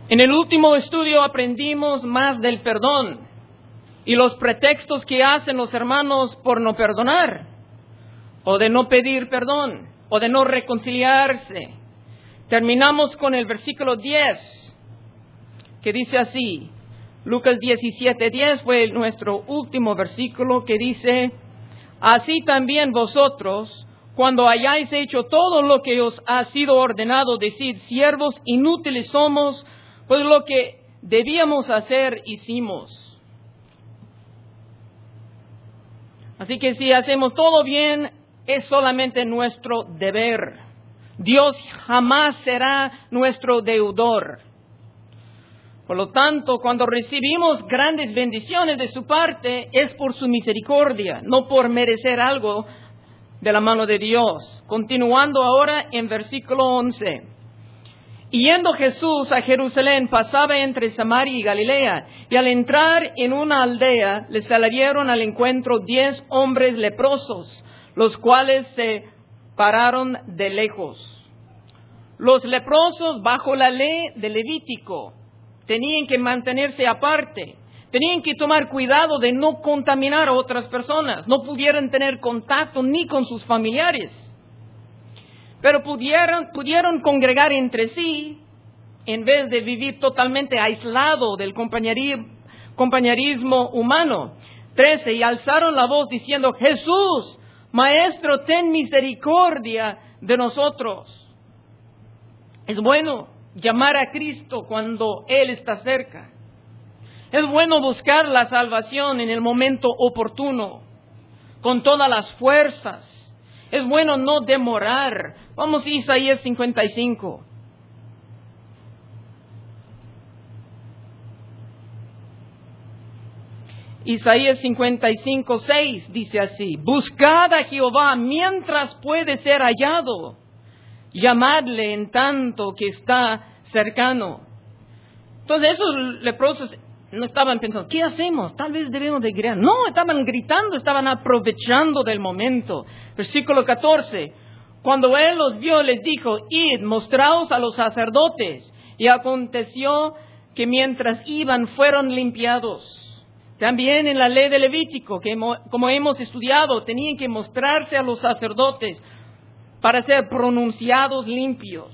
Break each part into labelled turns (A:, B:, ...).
A: En el último estudio aprendimos más del perdón y los pretextos que hacen los hermanos por no perdonar, o de no pedir perdón, o de no reconciliarse. Terminamos con el versículo 10, que dice así. Lucas 17:10 fue nuestro último versículo, que dice: así también vosotros, cuando hayáis hecho todo lo que os ha sido ordenado, decid: siervos inútiles somos, pues lo que debíamos hacer hicimos. Así que si hacemos todo bien, es solamente nuestro deber. Dios jamás será nuestro deudor. Por lo tanto, cuando recibimos grandes bendiciones de su parte, es por su misericordia, no por merecer algo de la mano de Dios. Continuando ahora en versículo 11. Y yendo Jesús a Jerusalén, pasaba entre Samaria y Galilea, y al entrar en una aldea, le salieron al encuentro 10 hombres leprosos, los cuales se pararon de lejos. Los leprosos, bajo la ley de Levítico, tenían que mantenerse aparte, tenían que tomar cuidado de no contaminar a otras personas, no pudieron tener contacto ni con sus familiares, pero pudieron congregar entre sí en vez de vivir totalmente aislado del compañerismo humano. 13, y alzaron la voz diciendo: Jesús, Maestro, ten misericordia de nosotros. Es bueno llamar a Cristo cuando Él está cerca. Es bueno buscar la salvación en el momento oportuno, con todas las fuerzas. Es bueno no demorar. Vamos a Isaías 55. Isaías 55:6 dice así: buscad a Jehová mientras puede ser hallado, llamadle en tanto que está cercano. Entonces esos leprosos no estaban pensando: ¿qué hacemos? Tal vez debemos de gritar. No, estaban gritando, estaban aprovechando del momento. Versículo 14. Cuando él los vio, les dijo: id, mostraos a los sacerdotes. Y aconteció que mientras iban, fueron limpiados. También en la ley de Levítico, que como hemos estudiado, tenían que mostrarse a los sacerdotes para ser pronunciados limpios.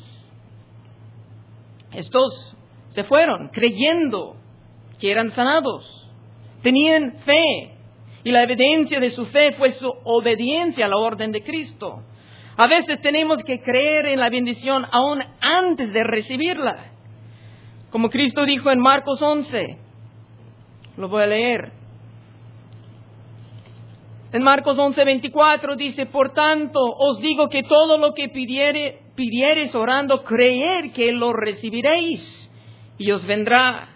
A: Estos se fueron creyendo que eran sanados. Tenían fe, y la evidencia de su fe fue su obediencia a la orden de Cristo. A veces tenemos que creer en la bendición aún antes de recibirla. Como Cristo dijo en Marcos 11, lo voy a leer. En Marcos 11:24 dice: por tanto, os digo que todo lo que pidiereis orando, creer que lo recibiréis, y os vendrá.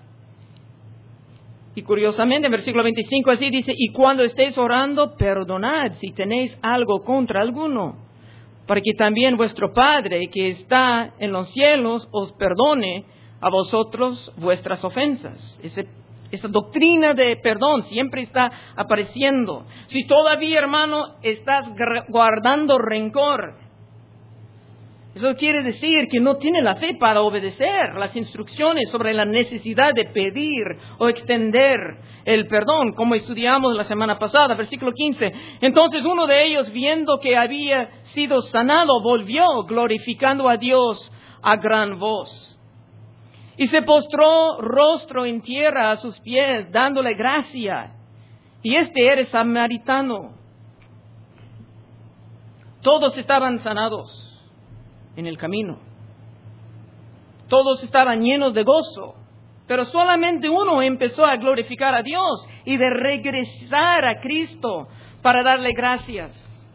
A: Y curiosamente, en versículo 25 así dice: y cuando estéis orando, perdonad si tenéis algo contra alguno, para que también vuestro Padre que está en los cielos os perdone a vosotros vuestras ofensas. Esa doctrina de perdón siempre está apareciendo. Si todavía, hermano, estás guardando rencor, eso quiere decir que no tiene la fe para obedecer las instrucciones sobre la necesidad de pedir o extender el perdón, como estudiamos la semana pasada, versículo 15. Entonces uno de ellos, viendo que había sido sanado, volvió glorificando a Dios a gran voz. Y se postró rostro en tierra a sus pies, dándole gracia. Y era samaritano. Todos estaban sanados en el camino. Todos estaban llenos de gozo. Pero solamente uno empezó a glorificar a Dios y de regresar a Cristo para darle gracias.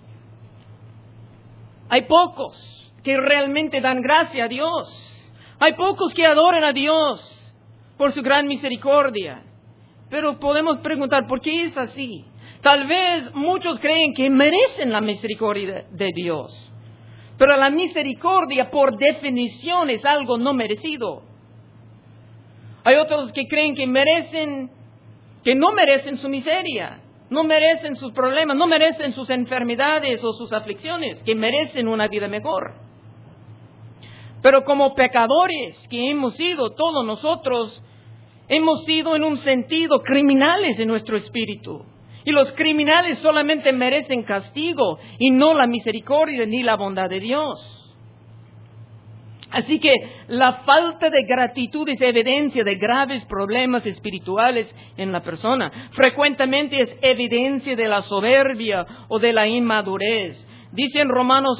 A: Hay pocos que realmente dan gracia a Dios. Hay pocos que adoran a Dios por su gran misericordia. Pero podemos preguntar, ¿por qué es así? Tal vez muchos creen que merecen la misericordia de Dios. Pero la misericordia, por definición, es algo no merecido. Hay otros que creen que no merecen su miseria, no merecen sus problemas, no merecen sus enfermedades o sus aflicciones, que merecen una vida mejor. Pero como pecadores que hemos sido todos nosotros, hemos sido en un sentido criminales en nuestro espíritu. Y los criminales solamente merecen castigo y no la misericordia ni la bondad de Dios. Así que la falta de gratitud es evidencia de graves problemas espirituales en la persona. Frecuentemente es evidencia de la soberbia o de la inmadurez. Dice en Romanos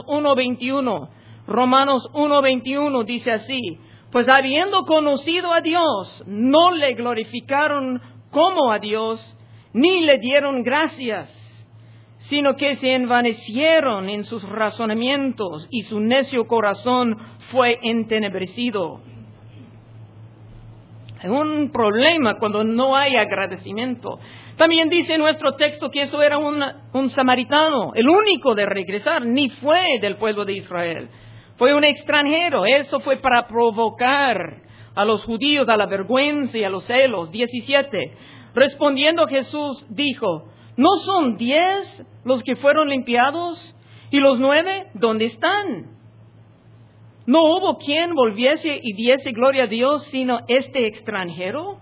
A: 1:21 dice así: pues habiendo conocido a Dios, no le glorificaron como a Dios, ni le dieron gracias, sino que se envanecieron en sus razonamientos y su necio corazón fue entenebrecido. Es un problema cuando no hay agradecimiento. También dice nuestro texto que eso era un samaritano, el único de regresar, ni fue del pueblo de Israel. Fue un extranjero. Eso fue para provocar a los judíos a la vergüenza y a los celos. 17. Respondiendo Jesús dijo: ¿no son 10 los que fueron limpiados? ¿Y los 9 dónde están? ¿No hubo quien volviese y diese gloria a Dios sino este extranjero?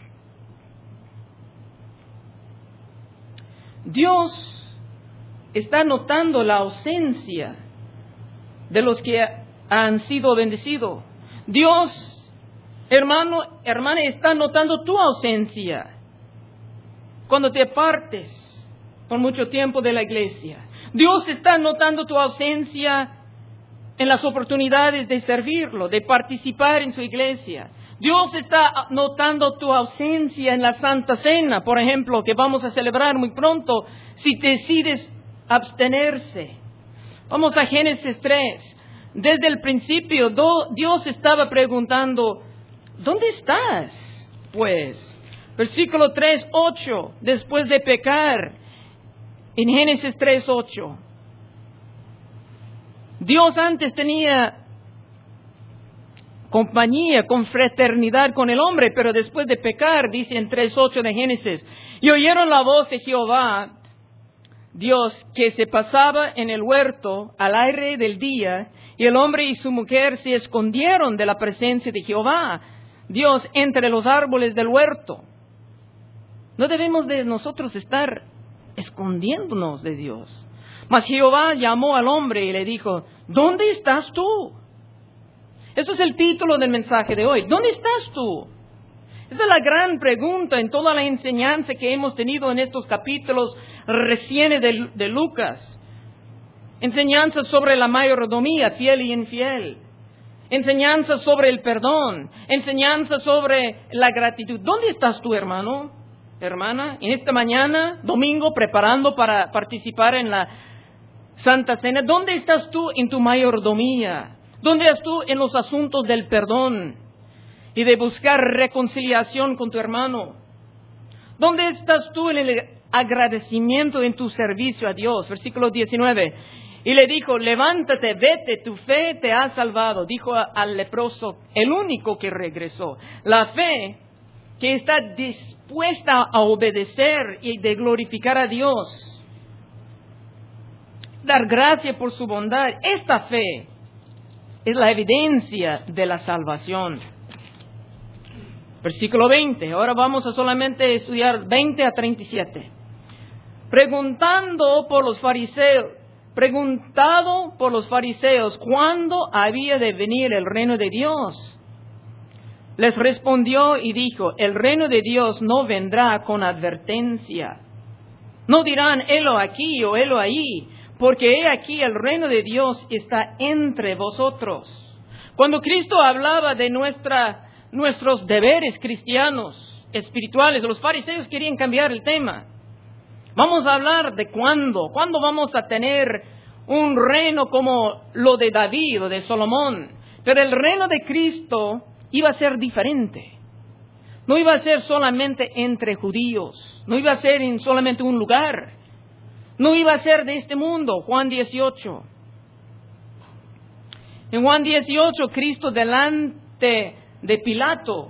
A: Dios está notando la ausencia de los que han sido bendecidos. Dios, hermana, está notando tu ausencia cuando te apartes por mucho tiempo de la iglesia. Dios está notando tu ausencia en las oportunidades de servirlo, de participar en su iglesia. Dios está notando tu ausencia en la Santa Cena, por ejemplo, que vamos a celebrar muy pronto, si decides abstenerse. Vamos a Génesis 3. Desde el principio, Dios estaba preguntando: ¿dónde estás? Pues, versículo 3:8, después de pecar, en Génesis 3:8. Dios antes tenía compañía, confraternidad con el hombre, pero después de pecar, dice en 3:8 de Génesis: y oyeron la voz de Jehová, Dios, que se pasaba en el huerto al aire del día, y el hombre y su mujer se escondieron de la presencia de Jehová, Dios, entre los árboles del huerto. No debemos de nosotros estar escondiéndonos de Dios. Mas Jehová llamó al hombre y le dijo: ¿dónde estás tú? Eso es el título del mensaje de hoy. ¿Dónde estás tú? Esa es la gran pregunta en toda la enseñanza que hemos tenido en estos capítulos recién de Lucas. Enseñanzas sobre la mayordomía, fiel y infiel. Enseñanzas sobre el perdón. Enseñanzas sobre la gratitud. ¿Dónde estás tú, hermano? Hermana, en esta mañana, domingo, preparando para participar en la Santa Cena, ¿dónde estás tú en tu mayordomía? ¿Dónde estás tú en los asuntos del perdón y de buscar reconciliación con tu hermano? ¿Dónde estás tú en el agradecimiento en tu servicio a Dios? Versículo 19. Y le dijo: levántate, vete, tu fe te ha salvado. Dijo al leproso, el único que regresó. La fe que está dispuesta a obedecer y de glorificar a Dios, dar gracias por su bondad. Esta fe es la evidencia de la salvación. Versículo 20. Ahora vamos a solamente estudiar 20 a 37. Preguntado por los fariseos cuándo había de venir el reino de Dios, les respondió y dijo: el reino de Dios no vendrá con advertencia. No dirán: helo aquí o helo ahí, porque he aquí el reino de Dios está entre vosotros. Cuando Cristo hablaba de nuestros deberes cristianos, espirituales, los fariseos querían cambiar el tema. Vamos a hablar de cuándo vamos a tener un reino como lo de David o de Salomón. Pero el reino de Cristo iba a ser diferente. No iba a ser solamente entre judíos, no iba a ser en solamente un lugar, no iba a ser de este mundo. Juan 18. En Juan 18, Cristo delante de Pilato,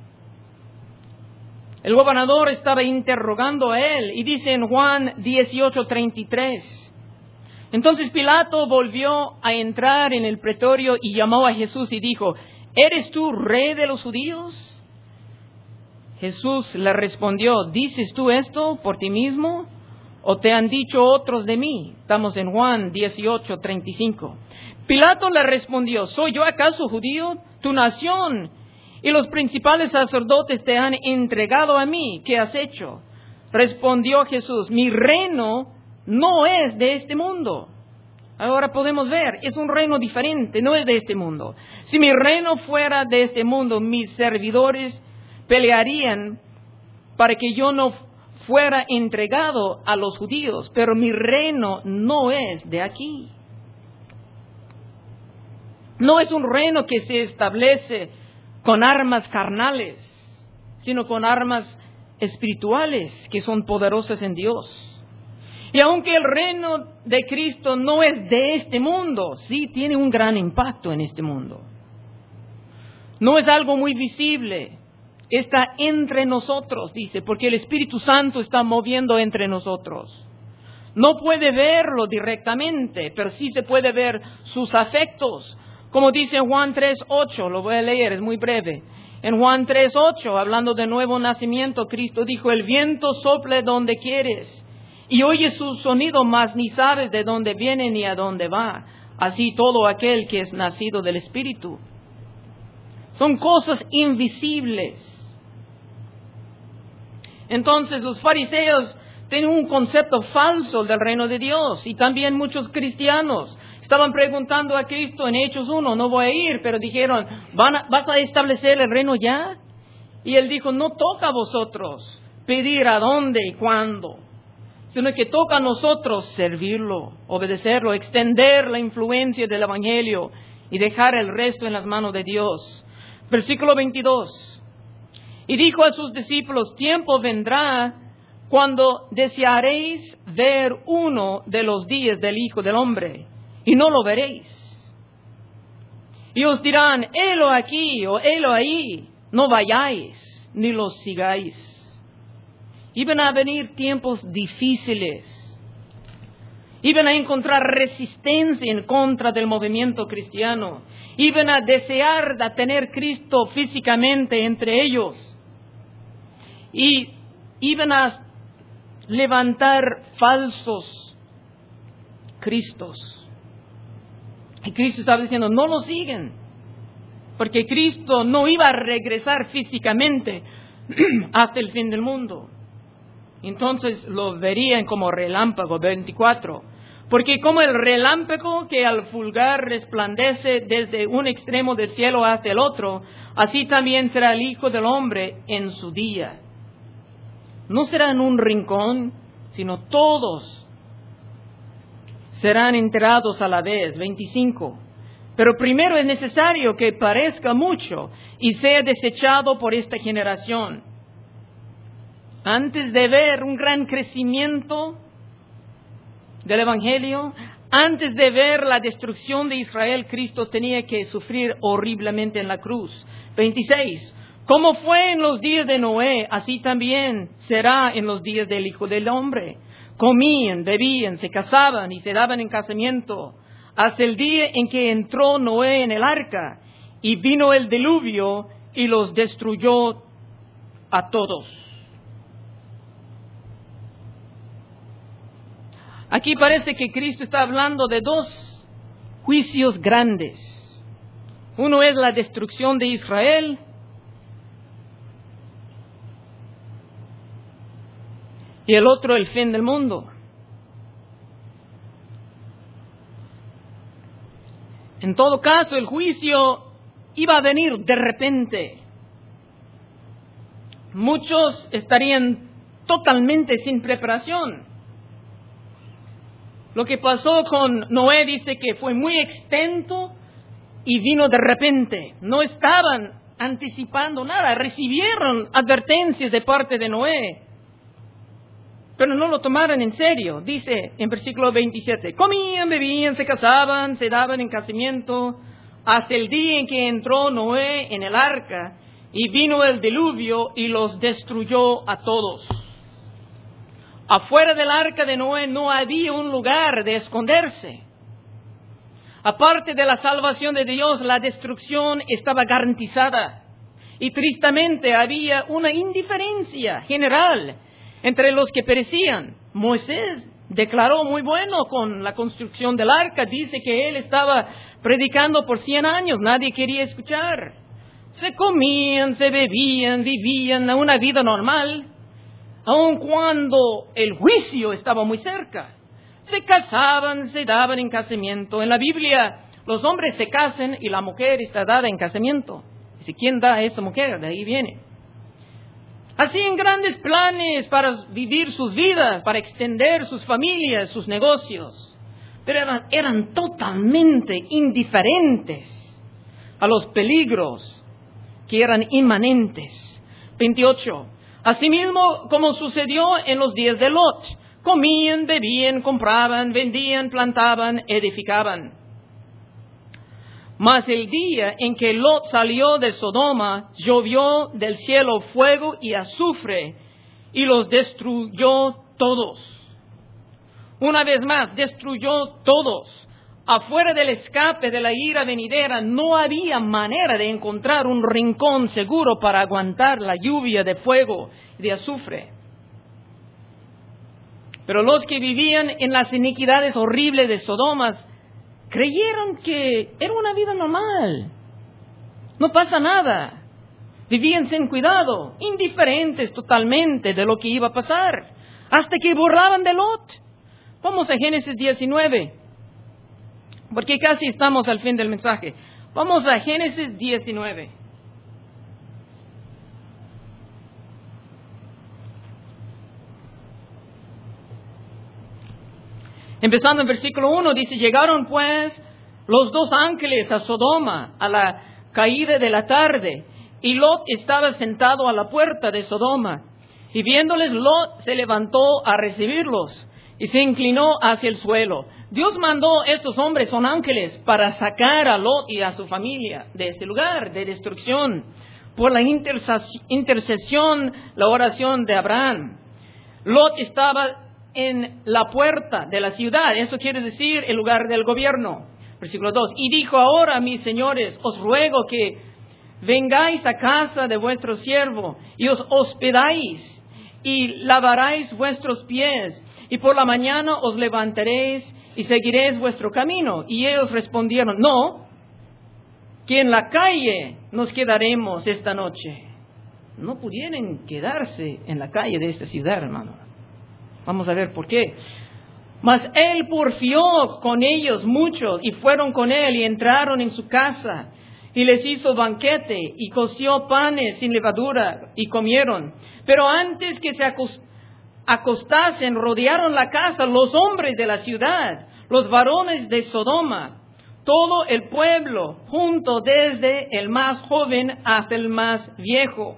A: el gobernador estaba interrogando a él, y dice en Juan 18:33, Entonces Pilato volvió a entrar en el pretorio y llamó a Jesús y dijo, ¿eres tú rey de los judíos? Jesús le respondió, ¿dices tú esto por ti mismo? ¿O te han dicho otros de mí? Estamos en Juan 18:35. Pilato le respondió, ¿soy yo acaso judío? Tu nación y los principales sacerdotes te han entregado a mí. ¿Qué has hecho? Respondió Jesús, mi reino no es de este mundo. Ahora podemos ver, es un reino diferente, no es de este mundo. Si mi reino fuera de este mundo, mis servidores pelearían para que yo no fuera entregado a los judíos, pero mi reino no es de aquí. No es un reino que se establece con armas carnales, sino con armas espirituales que son poderosas en Dios. Y aunque el reino de Cristo no es de este mundo, sí tiene un gran impacto en este mundo. No es algo muy visible, está entre nosotros, dice, porque el Espíritu Santo está moviendo entre nosotros. No puede verlo directamente, pero sí se puede ver sus afectos. Como dice Juan 3:8, lo voy a leer, es muy breve. En Juan 3:8, hablando de nuevo nacimiento, Cristo dijo, el viento sopla donde quieres y oyes su sonido, mas ni sabes de dónde viene ni a dónde va. Así todo aquel que es nacido del Espíritu. Son cosas invisibles. Entonces los fariseos tienen un concepto falso del reino de Dios y también muchos cristianos. Estaban preguntando a Cristo en Hechos 1, no voy a ir, pero dijeron, ¿vas a establecer el reino ya? Y Él dijo, no toca a vosotros pedir a dónde y cuándo, sino que toca a nosotros servirlo, obedecerlo, extender la influencia del Evangelio y dejar el resto en las manos de Dios. Versículo 22. Y dijo a sus discípulos, tiempo vendrá cuando desearéis ver uno de los días del Hijo del Hombre, y no lo veréis. Y os dirán, helo aquí o helo ahí, no vayáis, ni los sigáis. Iban a venir tiempos difíciles. Iban a encontrar resistencia en contra del movimiento cristiano. Iban a desear de tener Cristo físicamente entre ellos. Y iban a levantar falsos Cristos. Y Cristo estaba diciendo, no lo siguen, porque Cristo no iba a regresar físicamente hasta el fin del mundo. Entonces lo verían como relámpago, 24. Porque como el relámpago que al fulgar resplandece desde un extremo del cielo hasta el otro, así también será el Hijo del Hombre en su día. No será en un rincón, sino todos serán enterados a la vez. 25. Pero primero es necesario que parezca mucho y sea desechado por esta generación. Antes de ver un gran crecimiento del Evangelio, antes de ver la destrucción de Israel, Cristo tenía que sufrir horriblemente en la cruz. 26. Como fue en los días de Noé, así también será en los días del Hijo del Hombre. Comían, bebían, se casaban y se daban en casamiento, hasta el día en que entró Noé en el arca, y vino el diluvio y los destruyó a todos. Aquí parece que Cristo está hablando de dos juicios grandes. Uno es la destrucción de Israel, y el otro el fin del mundo. En todo caso, el juicio iba a venir de repente. Muchos estarían totalmente sin preparación. Lo que pasó con Noé dice que fue muy extenso y vino de repente. No estaban anticipando nada, recibieron advertencias de parte de Noé, pero no lo tomaron en serio. Dice en versículo 27, comían, bebían, se casaban, se daban en casamiento, hasta el día en que entró Noé en el arca, y vino el diluvio y los destruyó a todos. Afuera del arca de Noé no había un lugar de esconderse. Aparte de la salvación de Dios, la destrucción estaba garantizada. Y tristemente había una indiferencia general entre los que perecían. Moisés declaró muy bueno con la construcción del arca. Dice que él estaba predicando por 100 años. Nadie quería escuchar. Se comían, se bebían, vivían una vida normal, aun cuando el juicio estaba muy cerca. Se casaban, se daban en casamiento. En la Biblia, los hombres se casan y la mujer está dada en casamiento. Dice, ¿quién da a esta mujer? De ahí viene. Hacían grandes planes para vivir sus vidas, para extender sus familias, sus negocios. Pero eran totalmente indiferentes a los peligros que eran inmanentes. 28. Asimismo, como sucedió en los días de Lot, comían, bebían, compraban, vendían, plantaban, edificaban. Mas el día en que Lot salió de Sodoma, llovió del cielo fuego y azufre, y los destruyó todos. Una vez más, destruyó todos. Afuera del escape de la ira venidera, no había manera de encontrar un rincón seguro para aguantar la lluvia de fuego y de azufre. Pero los que vivían en las iniquidades horribles de Sodoma creyeron que era una vida normal. No pasa nada. Vivían sin cuidado, indiferentes totalmente de lo que iba a pasar, hasta que burlaban de Lot. Vamos a Génesis 19, porque casi estamos al fin del mensaje. Vamos a Génesis 19. Empezando en versículo 1, dice, llegaron pues los dos ángeles a Sodoma a la caída de la tarde, y Lot estaba sentado a la puerta de Sodoma. Y viéndoles, Lot se levantó a recibirlos y se inclinó hacia el suelo. Dios mandó a estos hombres, son ángeles, para sacar a Lot y a su familia de este lugar de destrucción, por la intercesión, la oración de Abraham. Lot estaba en la puerta de la ciudad, eso quiere decir el lugar del gobierno. Versículo 2, y dijo, ahora mis señores, os ruego que vengáis a casa de vuestro siervo y os hospedáis y lavaréis vuestros pies, y por la mañana os levantaréis y seguiréis vuestro camino. Y ellos respondieron, no, que en la calle nos quedaremos esta noche. No pudieron quedarse en la calle de esta ciudad, hermano. Vamos a ver por qué. Mas él porfió con ellos mucho, y fueron con él y entraron en su casa, y les hizo banquete, y coció panes sin levadura, y comieron. Pero antes que se acostasen, rodearon la casa los hombres de la ciudad, los varones de Sodoma, todo el pueblo, junto desde el más joven hasta el más viejo.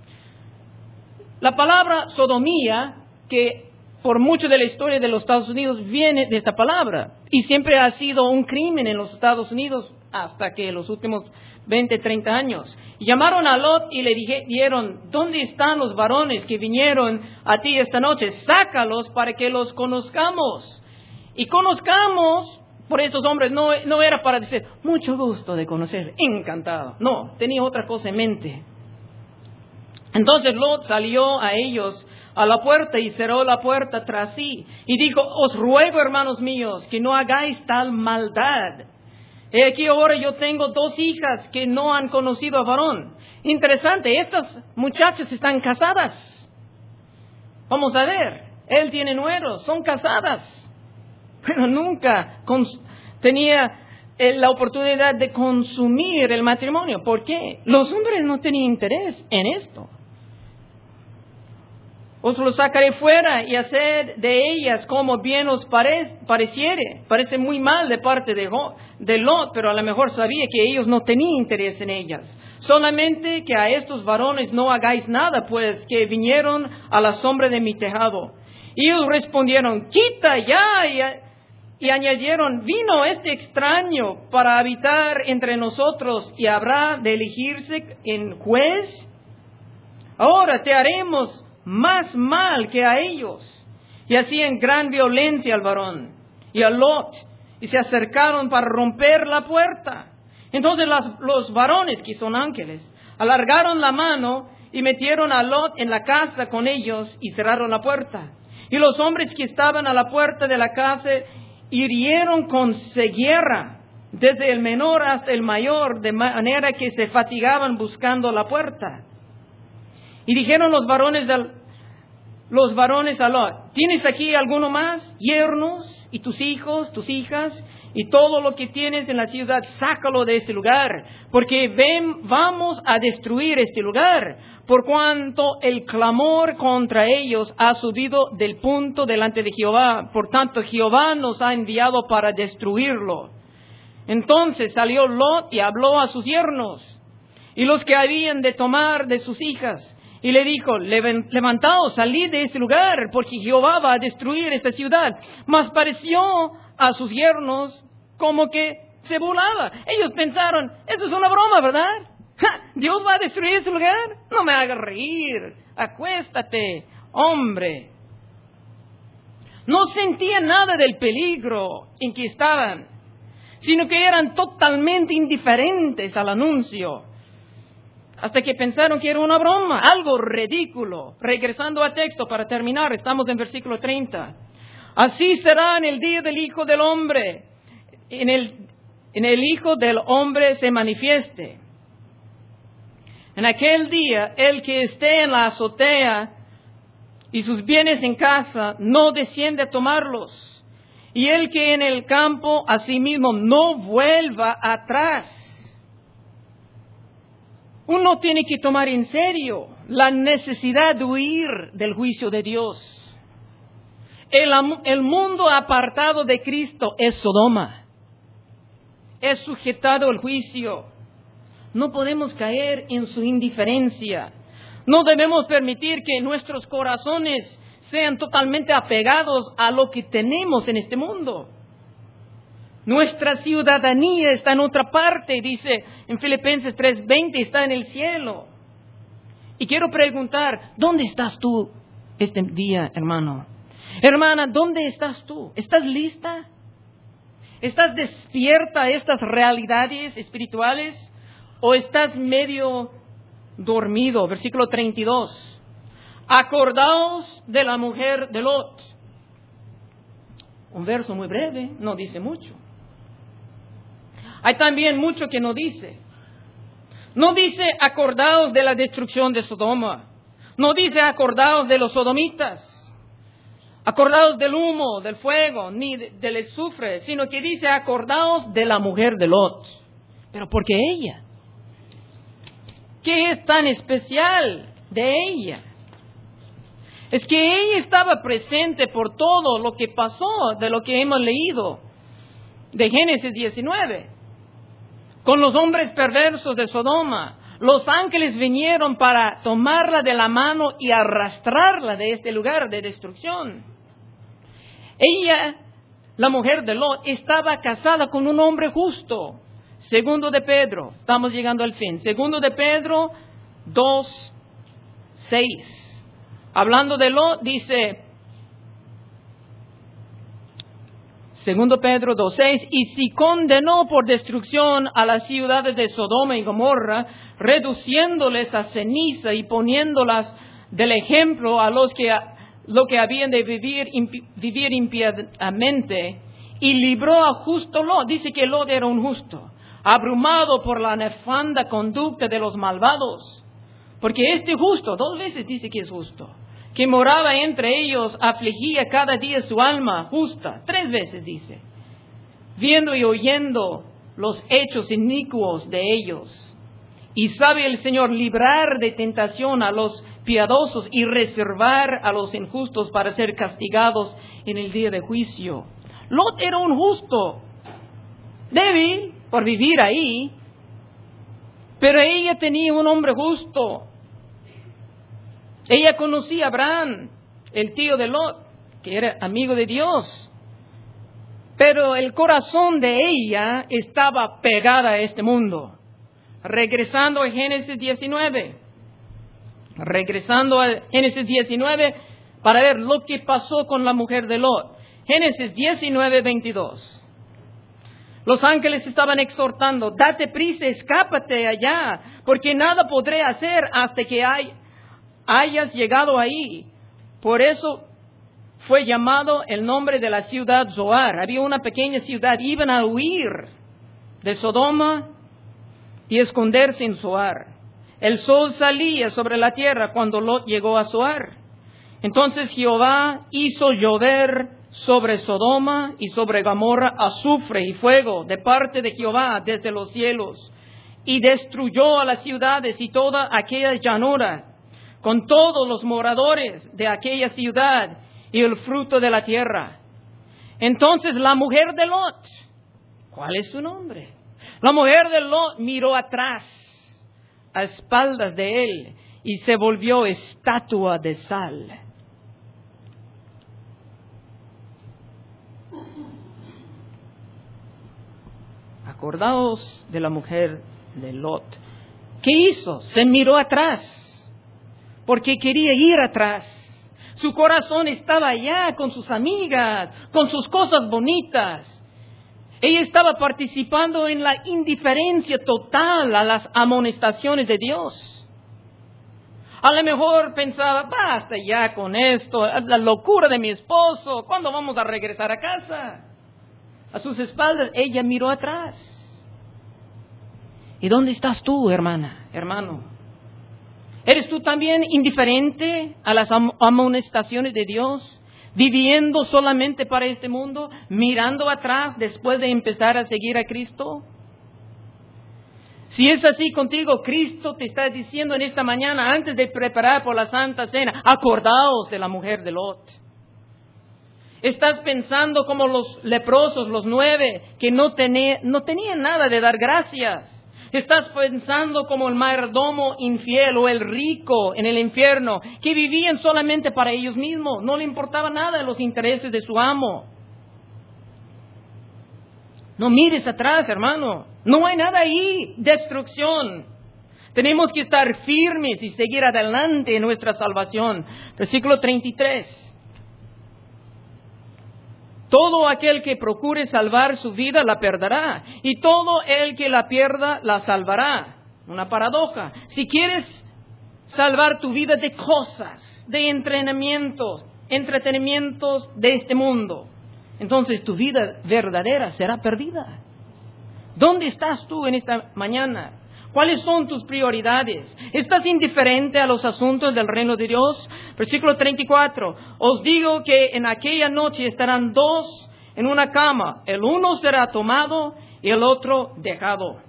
A: La palabra sodomía, que por mucho de la historia de los Estados Unidos viene de esta palabra, y siempre ha sido un crimen en los Estados Unidos hasta que los últimos 20, 30 años. Llamaron a Lot y le dijeron, ¿dónde están los varones que vinieron a ti esta noche? Sácalos para que los conozcamos. Y conozcamos, por estos hombres no era para decir, mucho gusto de conocer, encantado. No, tenía otra cosa en mente. Entonces Lot salió a ellos a la puerta y cerró la puerta tras sí. Y dijo, os ruego, hermanos míos, que no hagáis tal maldad. He aquí ahora yo tengo 2 hijas que no han conocido a varón. Interesante, estas muchachas están casadas. Vamos a ver, él tiene nueros, son casadas. Pero nunca tenía la oportunidad de consumir el matrimonio. ¿Por qué? Los hombres no tenían interés en esto. Os los sacaré fuera y haced de ellas como bien os pareciere. Parece muy mal de parte de Lot, pero a lo mejor sabía que ellos no tenían interés en ellas. Solamente que a estos varones no hagáis nada, pues que vinieron a la sombra de mi tejado. Y ellos respondieron, quita ya. Y añadieron, vino este extraño para habitar entre nosotros y habrá de elegirse en juez. Ahora te haremos más mal que a ellos. y hacían gran violencia al varón y a Lot, y se acercaron para romper la puerta. Entonces los varones, que son ángeles, alargaron la mano y metieron a Lot en la casa con ellos y cerraron la puerta. Y los hombres que estaban a la puerta de la casa hirieron con ceguera, desde el menor hasta el mayor, de manera que se fatigaban buscando la puerta. Y dijeron los varones a Lot: ¿tienes aquí alguno más? Yernos, y tus hijos, tus hijas, y todo lo que tienes en la ciudad, sácalo de este lugar, porque vamos a destruir este lugar, por cuanto el clamor contra ellos ha subido del punto delante de Jehová. Por tanto, Jehová nos ha enviado para destruirlo. Entonces salió Lot y habló a sus yernos y los que habían de tomar de sus hijas, y le dijo: levantaos, salid de este lugar, porque Jehová va a destruir esta ciudad. Mas pareció a sus yernos como que se burlaba. Ellos pensaron: esto es una broma, ¿verdad? ¿Dios va a destruir este lugar? No me hagas reír, acuéstate, hombre. No sentían nada del peligro en que estaban, sino que eran totalmente indiferentes al anuncio, hasta que pensaron que era una broma, algo ridículo. Regresando al texto para terminar, estamos en versículo 30. Así será en el día del Hijo del Hombre, en el Hijo del Hombre se manifieste. En aquel día, el que esté en la azotea y sus bienes en casa, no desciende a tomarlos. Y el que en el campo, asimismo, no vuelva atrás. Uno tiene que tomar en serio la necesidad de huir del juicio de Dios. El mundo apartado de Cristo es Sodoma. Es sujetado al juicio. No podemos caer en su indiferencia. No debemos permitir que nuestros corazones sean totalmente apegados a lo que tenemos en este mundo. Nuestra ciudadanía está en otra parte, dice en Filipenses 3:20, está en el cielo. Y quiero preguntar: ¿dónde estás tú este día, hermano? Hermana, ¿dónde estás tú? ¿Estás lista? ¿Estás despierta a estas realidades espirituales? ¿O estás medio dormido? Versículo 32. Acordaos de la mujer de Lot. Un verso muy breve, no dice mucho. Hay también mucho que no dice. No dice: acordaos de la destrucción de Sodoma. No dice: acordaos de los sodomitas. Acordaos del humo, del fuego, ni del azufre, sino que dice: acordaos de la mujer de Lot. Pero ¿por qué ella? ¿Qué es tan especial de ella? Es que ella estaba presente por todo lo que pasó, de lo que hemos leído de Génesis 19. Con los hombres perversos de Sodoma, los ángeles vinieron para tomarla de la mano y arrastrarla de este lugar de destrucción. Ella, la mujer de Lot, estaba casada con un hombre justo. Segundo de Pedro, estamos llegando al fin. Segundo de Pedro 2:6. Hablando de Lot, dice, segundo Pedro 2:6, y si condenó por destrucción a las ciudades de Sodoma y Gomorra, reduciéndoles a ceniza y poniéndolas del ejemplo a los que lo que habían de vivir impiadamente, y libró a justo Lot. Dice que Lot era un justo, abrumado por la nefanda conducta de los malvados. Porque este justo, 2 veces dice que es justo, que moraba entre ellos, afligía cada día su alma justa. 3 veces dice, viendo y oyendo los hechos inicuos de ellos. Y sabe el Señor librar de tentación a los piadosos y reservar a los injustos para ser castigados en el día de juicio. Lot era un justo, débil por vivir ahí, pero ella tenía un hombre justo. Ella conocía a Abraham, el tío de Lot, que era amigo de Dios. Pero el corazón de ella estaba pegada a este mundo. Regresando a Génesis 19. para ver lo que pasó con la mujer de Lot. Génesis 19:22. Los ángeles estaban exhortando, date prisa, escápate allá, porque nada podré hacer hasta que hayas llegado ahí. Por eso fue llamado el nombre de la ciudad Zoar. Había una pequeña ciudad, iban a huir de Sodoma y esconderse en Zoar. El sol salía sobre la tierra cuando Lot llegó a Zoar. Entonces Jehová hizo llover sobre Sodoma y sobre Gomorra azufre y fuego de parte de Jehová desde los cielos, y destruyó a las ciudades y toda aquella llanura, con todos los moradores de aquella ciudad y el fruto de la tierra. Entonces la mujer de Lot, ¿cuál es su nombre? La mujer de Lot miró atrás, a espaldas de él, y se volvió estatua de sal. Acordaos de la mujer de Lot. ¿Qué hizo? Se miró atrás, porque quería ir atrás. Su corazón estaba allá con sus amigas, con sus cosas bonitas. Ella estaba participando en la indiferencia total a las amonestaciones de Dios. A lo mejor pensaba, basta ya con esto, la locura de mi esposo, ¿cuándo vamos a regresar a casa? A sus espaldas, ella miró atrás. ¿Y dónde estás tú, hermana, hermano? ¿Eres tú también indiferente a las amonestaciones de Dios? ¿Viviendo solamente para este mundo? ¿Mirando atrás después de empezar a seguir a Cristo? Si es así contigo, Cristo te está diciendo en esta mañana, antes de preparar por la Santa Cena, acordaos de la mujer de Lot. Estás pensando como los leprosos, los 9, que no tenían nada de dar gracias. Estás pensando como el mayordomo infiel o el rico en el infierno, que vivían solamente para ellos mismos. No le importaba nada de los intereses de su amo. No mires atrás, hermano. No hay nada ahí. Destrucción. Tenemos que estar firmes y seguir adelante en nuestra salvación. Versículo 33. Todo aquel que procure salvar su vida la perderá, y todo el que la pierda la salvará. Una paradoja. Si quieres salvar tu vida de cosas, de entretenimientos de este mundo, entonces tu vida verdadera será perdida. ¿Dónde estás tú en esta mañana? ¿Cuáles son tus prioridades? ¿Estás indiferente a los asuntos del reino de Dios? Versículo 34. Os digo que en aquella noche estarán 2 en una cama. El uno será tomado y el otro dejado.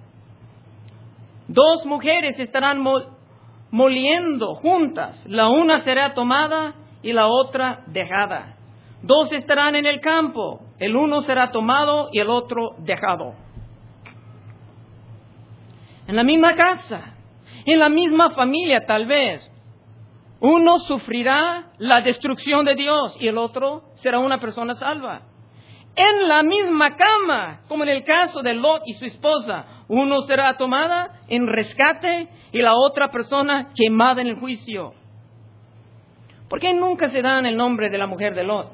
A: 2 mujeres estarán moliendo juntas. La una será tomada y la otra dejada. 2 estarán en el campo. El uno será tomado y el otro dejado. En la misma casa, en la misma familia tal vez, uno sufrirá la destrucción de Dios y el otro será una persona salva. En la misma cama, como en el caso de Lot y su esposa, uno será tomada en rescate y la otra persona quemada en el juicio. ¿Por qué nunca se dan el nombre de la mujer de Lot?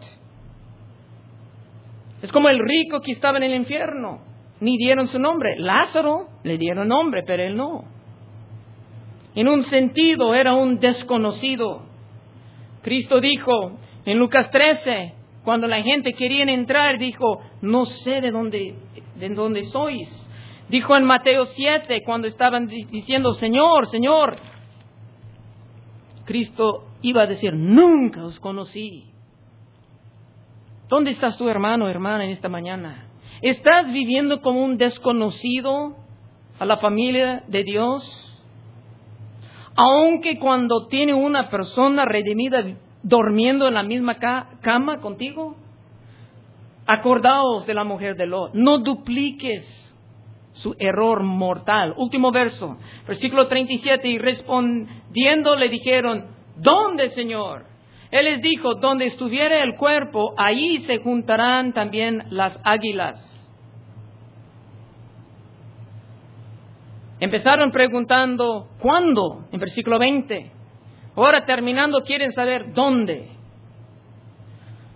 A: Es como el rico que estaba en el infierno. Ni dieron su nombre. Lázaro le dieron nombre, pero él no. En un sentido era un desconocido. Cristo dijo en Lucas 13, cuando la gente quería entrar, dijo, no sé de dónde sois. Dijo en Mateo 7, cuando estaban diciendo, Señor, Señor, Cristo iba a decir, nunca os conocí. ¿Dónde estás tú, hermano, hermana, en esta mañana? ¿Estás viviendo como un desconocido a la familia de Dios? Aunque cuando tiene una persona redimida durmiendo en la misma cama contigo. Acordaos de la mujer de Lot. No dupliques su error mortal. Último verso, versículo 37. Y respondiendo le dijeron, ¿dónde, Señor? Él les dijo, donde estuviera el cuerpo, allí se juntarán también las águilas. Empezaron preguntando, ¿cuándo? En versículo 20. Ahora terminando quieren saber, ¿dónde?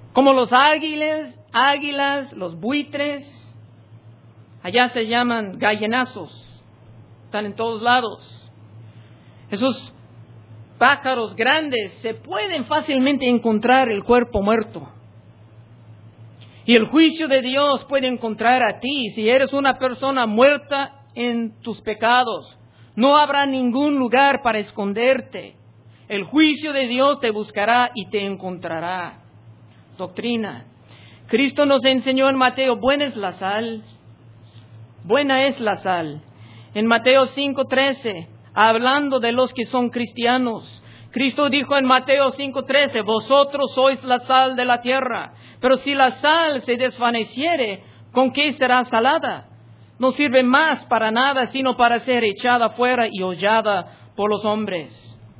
A: Como los águilas, los buitres, allá se llaman gallinazos, están en todos lados. Esos pájaros grandes se pueden fácilmente encontrar el cuerpo muerto. Y el juicio de Dios puede encontrar a ti si eres una persona muerta en tus pecados. No habrá ningún lugar para esconderte. El juicio de Dios te buscará y te encontrará. Doctrina. Cristo nos enseñó en Mateo, buena es la sal. Buena es la sal. En Mateo 5:13, hablando de los que son cristianos, Cristo dijo en Mateo 5:13, vosotros sois la sal de la tierra, pero si la sal se desvaneciere, ¿con qué será salada? No sirve más para nada, sino para ser echada fuera y hollada por los hombres.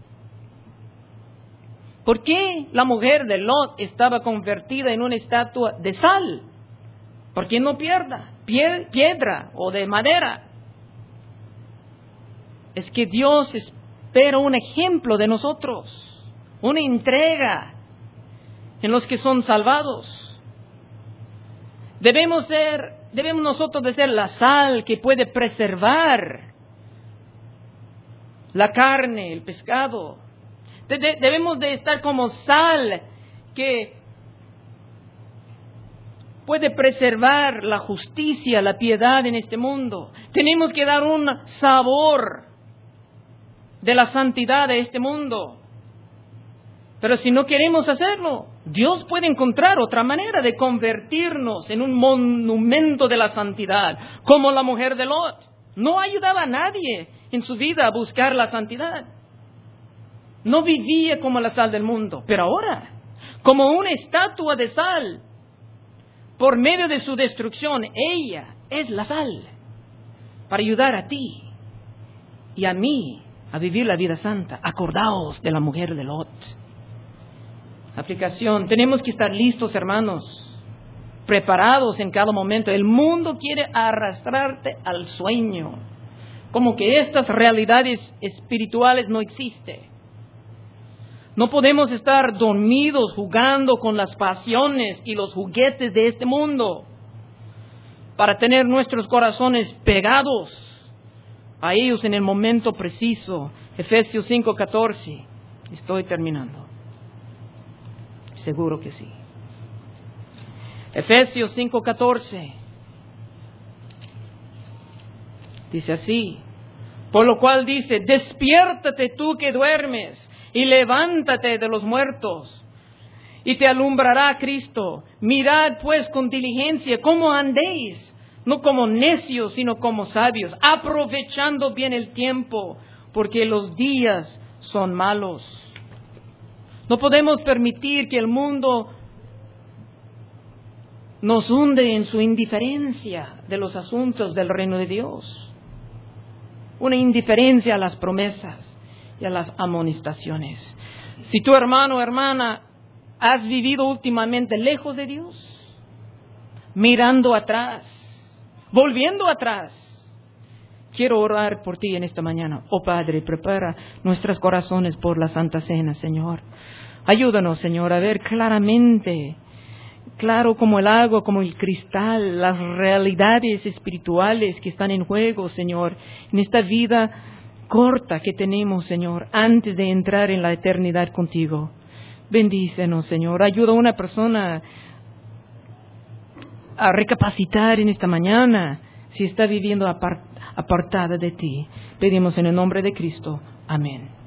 A: ¿Por qué la mujer de Lot estaba convertida en una estatua de sal? ¿Por qué no piedra o de madera? Es que Dios espera un ejemplo de nosotros, una entrega en los que son salvados. Debemos nosotros de ser la sal que puede preservar la carne, el pescado. Debemos de estar como sal que puede preservar la justicia, la piedad en este mundo. Tenemos que dar un sabor de la santidad de este mundo. Pero si no queremos hacerlo, Dios puede encontrar otra manera de convertirnos en un monumento de la santidad, como la mujer de Lot. No ayudaba a nadie en su vida a buscar la santidad. No vivía como la sal del mundo, pero ahora, como una estatua de sal, por medio de su destrucción, ella es la sal para ayudar a ti y a mí a vivir la vida santa. Acordaos de la mujer de Lot. Aplicación. Tenemos que estar listos, hermanos, preparados en cada momento. El mundo quiere arrastrarte al sueño, como que estas realidades espirituales no existen. No podemos estar dormidos jugando con las pasiones y los juguetes de este mundo para tener nuestros corazones pegados a ellos en el momento preciso. Efesios 5:14. Estoy terminando. Seguro que sí. Efesios 5:14. Dice así. Por lo cual dice, despiértate tú que duermes y levántate de los muertos y te alumbrará Cristo. Mirad pues con diligencia cómo andéis, no como necios, sino como sabios, aprovechando bien el tiempo, porque los días son malos. No podemos permitir que el mundo nos hunde en su indiferencia de los asuntos del reino de Dios. Una indiferencia a las promesas y a las amonestaciones. Si tu hermano o hermana has vivido últimamente lejos de Dios, mirando atrás, volviendo atrás, quiero orar por ti en esta mañana. Oh Padre, prepara nuestros corazones por la Santa Cena, Señor. Ayúdanos, Señor, a ver claramente, claro como el agua, como el cristal, las realidades espirituales que están en juego, Señor, en esta vida corta que tenemos, Señor, antes de entrar en la eternidad contigo. Bendícenos, Señor. Ayuda a una persona a recapacitar en esta mañana si está viviendo apartada de ti. Pedimos en el nombre de Cristo. Amén.